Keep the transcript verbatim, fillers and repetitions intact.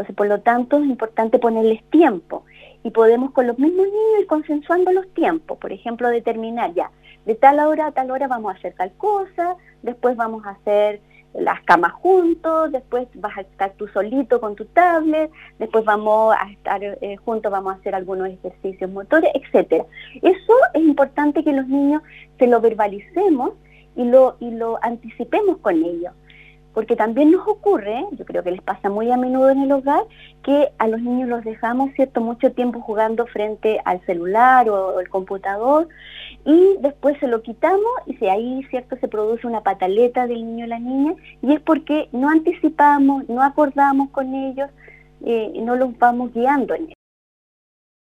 Entonces, por lo tanto, es importante ponerles tiempo y podemos con los mismos niños ir consensuando los tiempos. Por ejemplo, determinar ya, de tal hora a tal hora vamos a hacer tal cosa, después vamos a hacer las camas juntos, después vas a estar tú solito con tu tablet, después vamos a estar eh, juntos, vamos a hacer algunos ejercicios motores, etcétera. Eso es importante que los niños se lo verbalicemos y lo, y lo anticipemos con ellos. Porque también nos ocurre, yo creo que les pasa muy a menudo en el hogar, que a los niños los dejamos, ¿cierto?, mucho tiempo jugando frente al celular o, o el computador, y después se lo quitamos y si ahí, ¿cierto?, se produce una pataleta del niño o la niña, y es porque no anticipamos, no acordamos con ellos, eh, y no los vamos guiando en eso.